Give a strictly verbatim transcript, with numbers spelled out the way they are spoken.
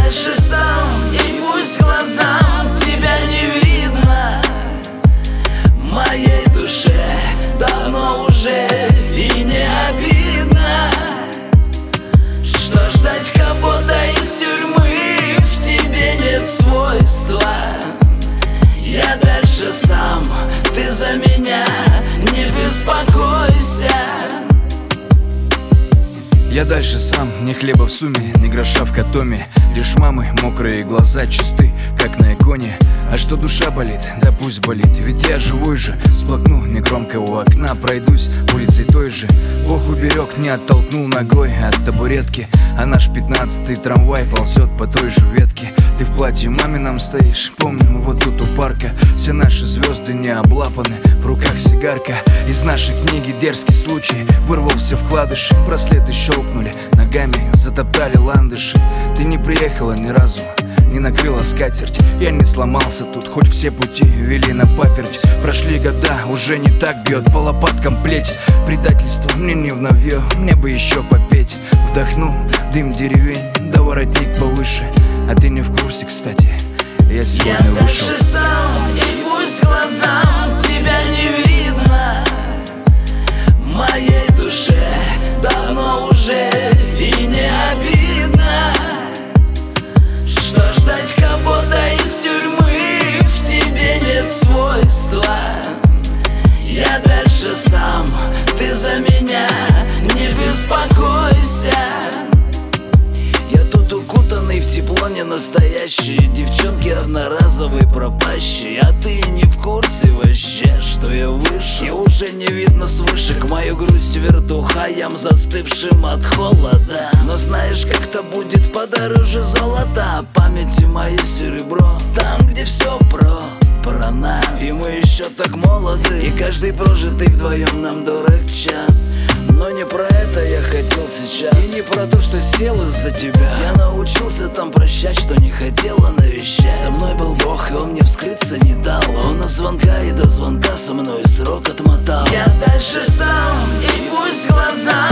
дальше сам, и пусть глазам тебя не видно. Моей душе давно уже и не обидно, что ждать кого-то из тюрьмы в тебе нет свойства. Я дальше сам, ты за меня не беспокойся. Я дальше сам, не хлеба в сумме, не гроша в котоме. Лишь мамы мокрые глаза чисты, как на иконе. А что душа болит, да пусть болит, ведь я живой же. Сплакну негромко у окна, пройдусь улицей той же. Бог уберег, не оттолкнул ногой от табуретки, а наш пятнадцатый трамвай ползет по той же ветке. Ты в платье мамином стоишь, помню, вот тут у парка. Все наши звезды не облапаны, в руках сигарка. Из нашей книги дерзкий случай, вырвал все вкладыши. Браслеты щелкнули, ногами затоптали ландыши. Ты не приехала ни разу, не накрыла скатерть. Я не сломался тут, хоть все пути вели на паперть. Прошли года, уже не так бьет по лопаткам плеть. Предательство мне не в новье, мне бы еще попеть. Вдохну дым деревень, да воротник повыше. А ты не в курсе, кстати, я сегодня Я вышел. дальше сам, и пусть глазам тебя не видно. Моей душе давно уже и не обидно, что ждать кого-то из тюрьмы в тебе нет свойства. Я дальше сам, ты за меня не беспокойся. Я тут укутанный в тепло не настоящий, девчонки одноразовые пропащие. А ты не в курсе вообще, что я выше, и уже не видно свыше к мою грусть вертухаям, застывшим от холода. Но знаешь, как-то будет подороже золота, памяти мое серебро, там, где все про про нас. И мы еще так молоды, и каждый прожитый вдвоем нам дорог час. Но не про это я хотел сейчас, и не про то, что сел из-за тебя. Я научился там прощать, что не хотела навещать. Со мной был Бог, и он мне вскрыться не дал. Он на звонка и до звонка со мной срок отмотал. Я дальше сам, и пусть глаза